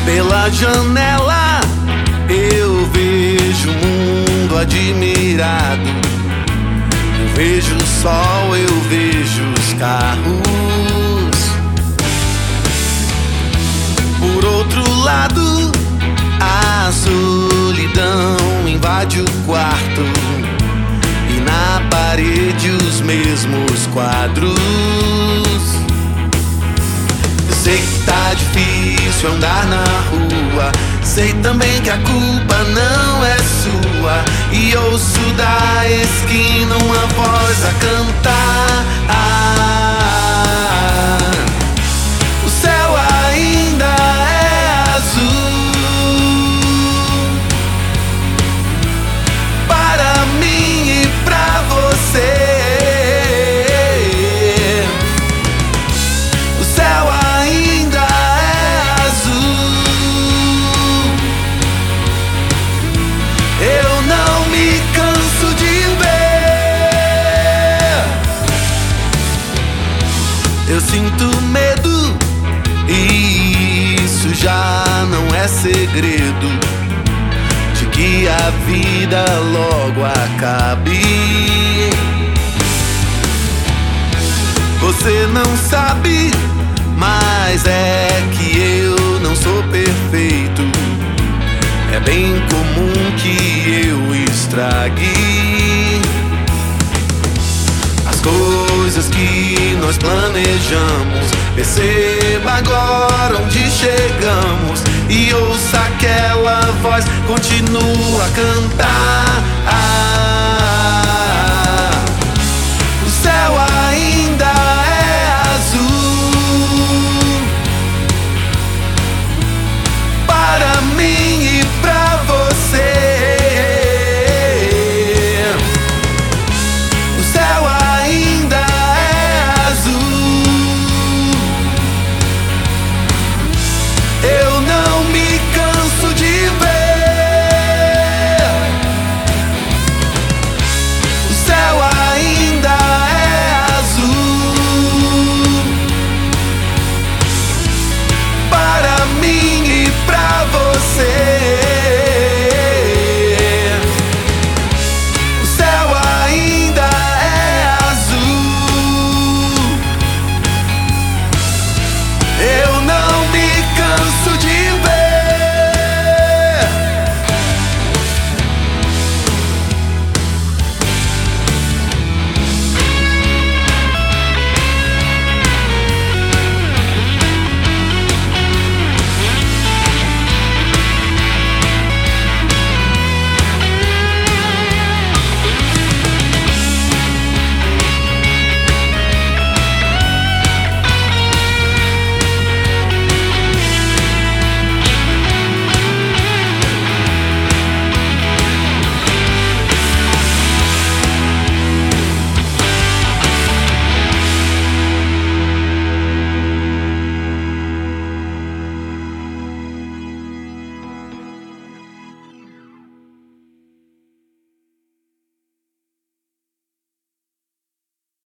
Pela janela eu vejo o mundo admirado. Eu vejo o sol, eu vejo os carros. Por outro lado, a solidão invade o quarto, e na parede os mesmos quadros. Sei que tá difícil andar na rua, sei também que a culpa não é sua, e ouço da esquina uma voz a cantar. O céu ainda é azul para mim e pra você. Eu sinto medo, e isso já não é segredo, de que a vida logo acabe. Você não sabe, mas é que eu não sou perfeito. É bem comum que eu estrague as coisas que nós planejamos. Perceba agora onde chegamos, e ouça aquela voz, continua a cantar.